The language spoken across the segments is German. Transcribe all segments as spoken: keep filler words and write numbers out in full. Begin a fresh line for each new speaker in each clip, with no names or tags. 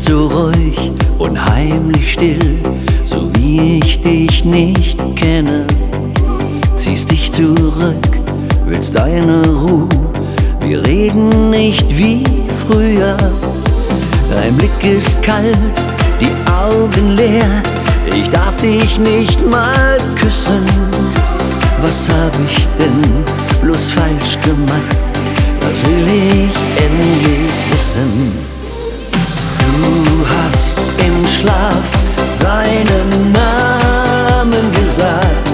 bist so ruhig und heimlich still, so wie ich dich nicht kenne. Ziehst dich zurück, willst deine Ruhe, wir reden nicht wie früher. Dein Blick ist kalt, die Augen leer, ich darf dich nicht mal küssen. Was hab ich denn bloß falsch gemacht? Das will ich endlich wissen. Du hast im Schlaf seinen Namen gesagt.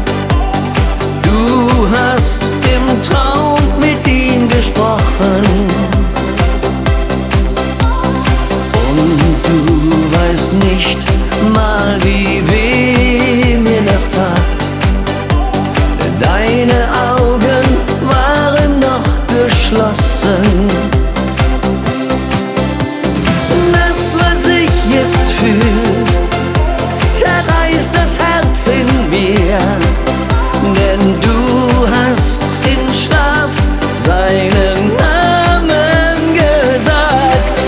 Du hast im Traum mit ihm gesprochen. Und du weißt nicht mal, wie weh mir das tat. Denn deine Augen waren noch geschlossen. Das, was ich jetzt fühl, zerreißt das Herz in mir. Denn du hast im Schlaf seinen Namen gesagt.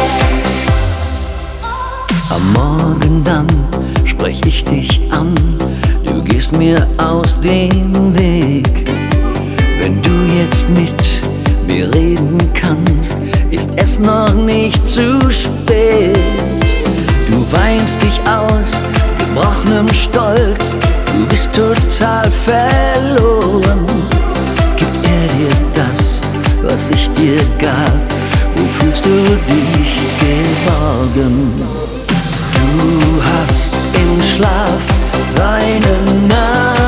Am Morgen dann sprech ich dich an, du gehst mir aus dem Weg. Wenn du jetzt mit mir reden kannst, ist es noch nicht zu spät. Du weinst dich aus, gebrochenem Stolz, du bist total verloren. Gibt er dir das, was ich dir gab? Wo fühlst du dich geborgen? Du hast im Schlaf seinen Namen